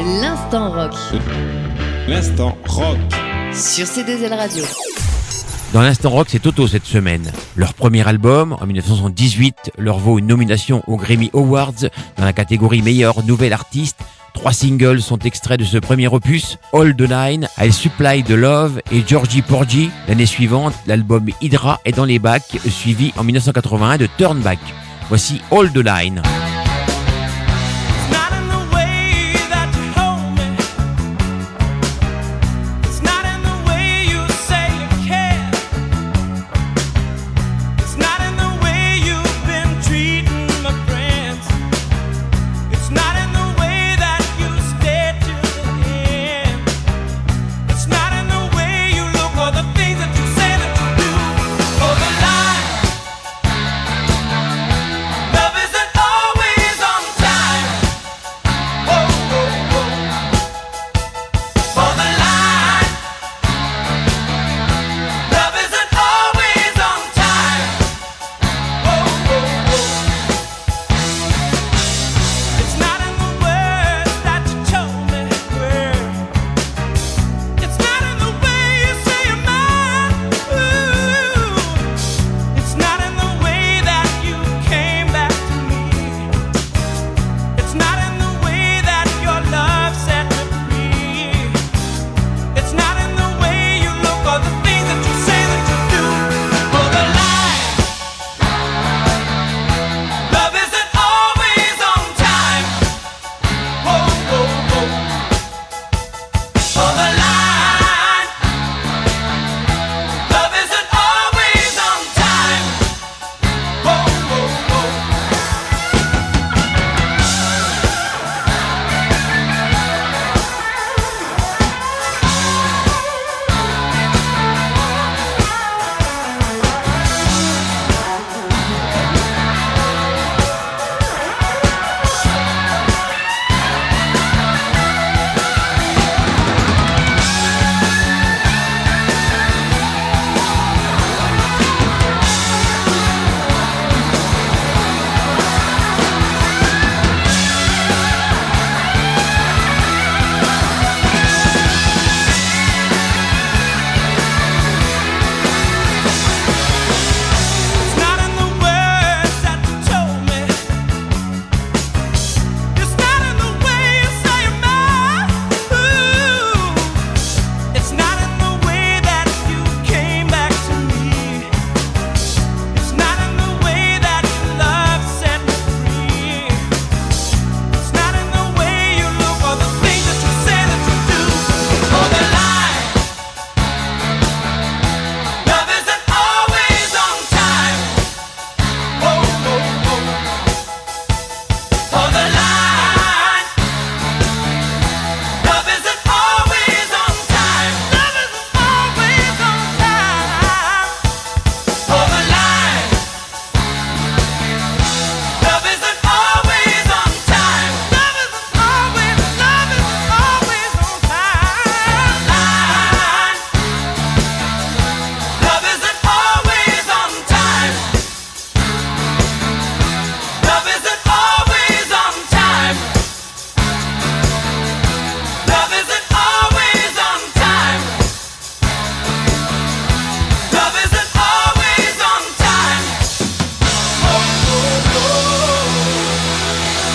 L'instant rock. L'instant rock. Sur C2L Radio. Dans l'instant rock, c'est Toto cette semaine. Leur premier album, en 1978, leur vaut une nomination aux Grammy Awards dans la catégorie meilleur nouvel artiste. 3 singles sont extraits de ce premier opus, All the Line, I Supply the Love et Georgie Porgy. L'année suivante, l'album Hydra est dans les bacs, suivi en 1981 de Turn Back. Voici All the Line.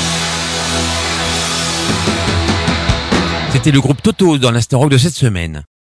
C'était le groupe Toto dans l'instant rock de cette semaine.